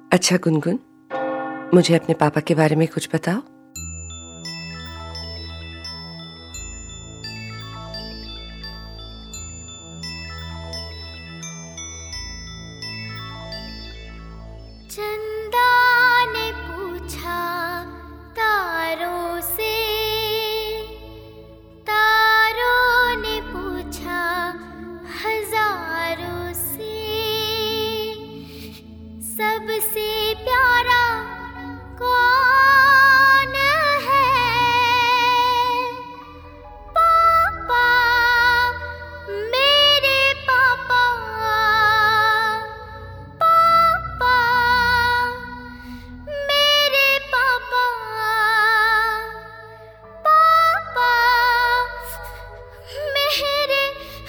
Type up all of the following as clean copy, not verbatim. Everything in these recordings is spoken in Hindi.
अच्छा गुनगुन, मुझे अपने पापा के बारे में कुछ बताओ। चंदा ने पूछा तारों से, तारों ने पूछा हजारों से, सबसे प्यारा कौन है? पापा, मेरे पापा, पापा, मेरे पापा, पापा, मेरे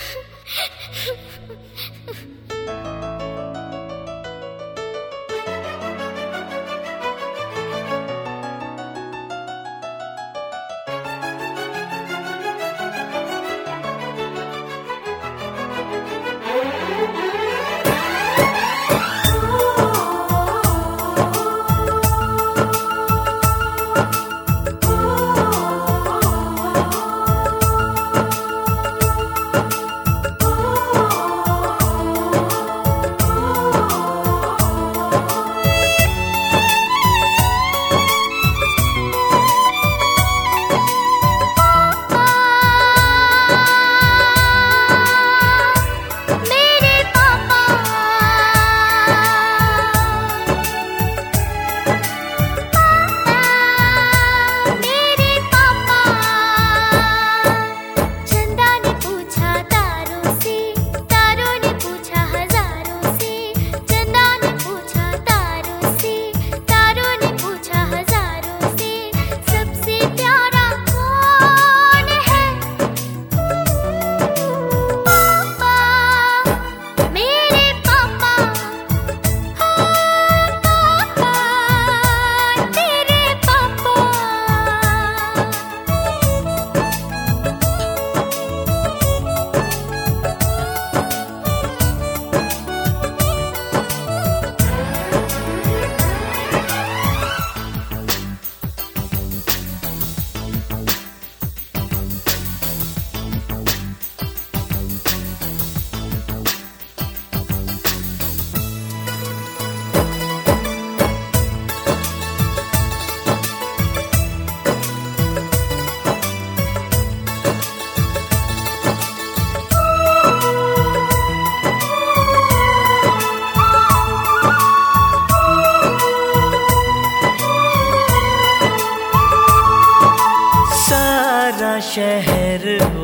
शहर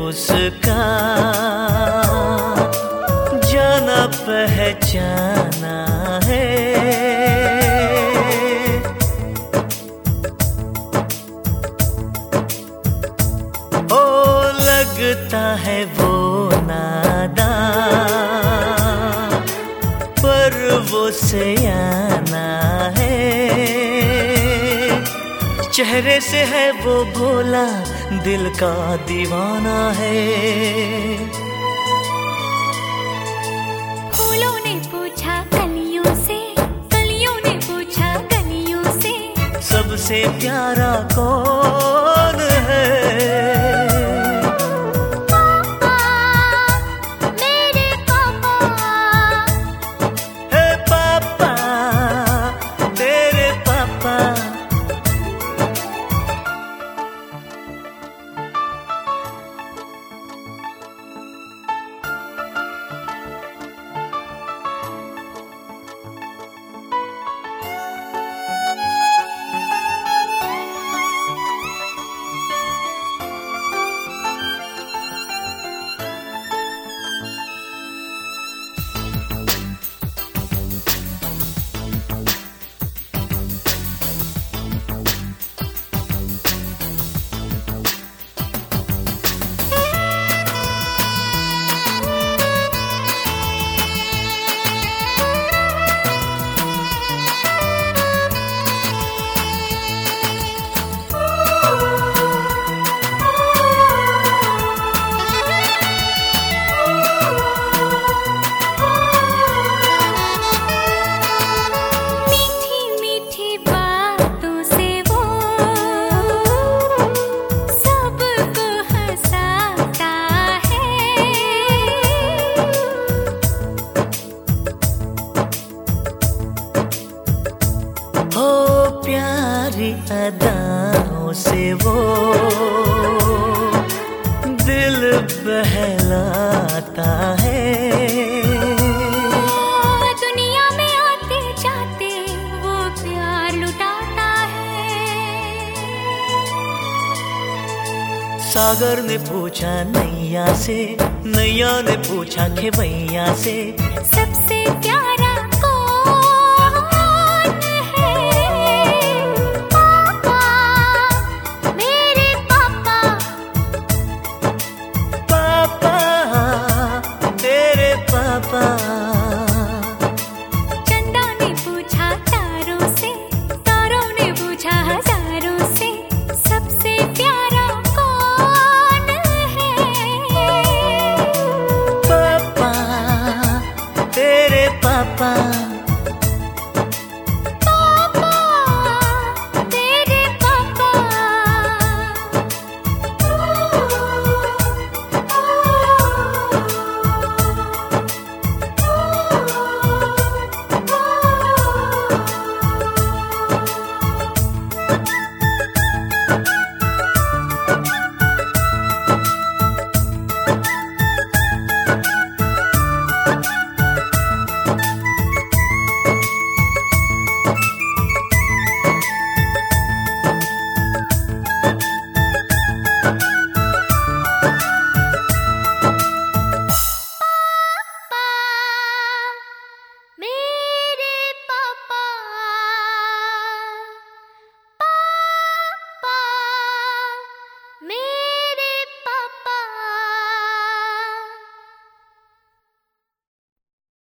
उसका जाना पहचाना है, ओ लगता है वो नादान पर वो सयाना है, चेहरे से है वो भोला दिल का दीवाना है। फूलों ने पूछा कलियों से, कलियों ने पूछा कलियों से, सबसे प्यारा कौन है? पापा, मेरे पापा, है पापा, तेरे पापा। सागर ने पूछा नैया से, नैया ने पूछा खेवैया से, सबसे प्यारा कौन है? पापा, मेरे पापा। पापा, तेरे पापा। चंदा ने पूछा तारों से, तारों ने पूछा हजारों से, सबसे प्यारा कौन है? पापा, तेरे पापा।